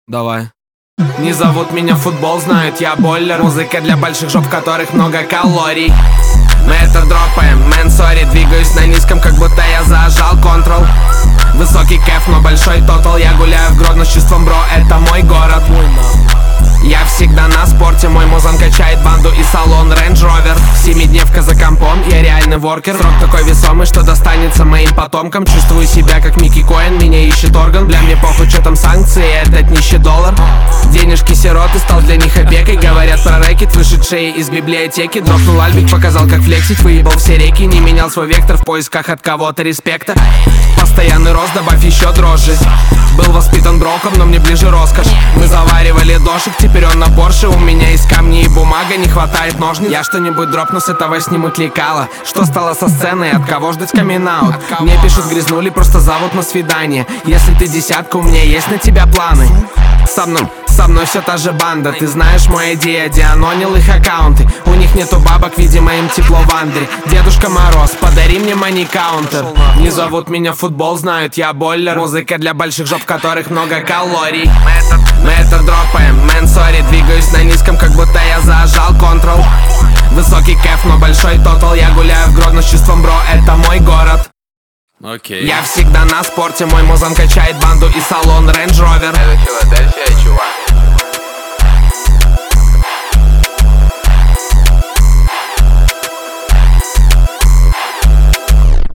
Давай. Не зовут меня в футбол, знают я бойлер. Музыка для больших жоп, в которых много калорий. Мы это дропаем, мэн, сори. Двигаюсь на низком, как будто я зажал Ctrl. Высокий кэф, но большой тотал. Я гуляю в Гродно с чувством, бро, это мой город. Я всегда на спорте, мой музон качает банду и салон Range Rover. 7-дневка за компом, я реальный воркер. Срок такой весомый, что достанется моим потомкам. Чувствую себя как Микки Коэн, меня ищет орган. Бля, мне похуй, что там санкции, этот нищий доллар. Денежки сироты, стал для них опекой. Говорят про рэкет, вышедшие из библиотеки. Дропнул альбик, показал как флексить, выебал все реки. Не менял свой вектор в поисках от кого-то респекта. Постоянный рост, добавь еще дрожжи. Был воспитан броком, но мне ближе роскошь. Мы заваривали дошик, теперь он на Порше. У меня из камней и бумага, не хватает ножниц. Я что-нибудь дропну, с этого снимут лекала. Что стало со сценой, от кого ждать камин-аут? Мне пишут, грязнули, просто зовут на свидание. Если ты десятка, у меня есть на тебя планы. Со мной все та же банда. Ты знаешь мой идея, дианонил их аккаунты. У них нету бабок, видимо им тепло в андре. Дедушка Мороз, подари мне мани-каунтер. Не зовут меня в футбол, знают я бойлер. Музыка для больших жоп, в которых много калорий. Мы это дропаем, мэн, сори. Двигаюсь на низком, как будто я зажал Ctrl. Высокий кэф, но большой тотал. Я гуляю в Гродно с чувством, бро, это мой город. Окей. Я всегда на спорте, мой музон качает банду и салон Range Rover. Это Филадельфия.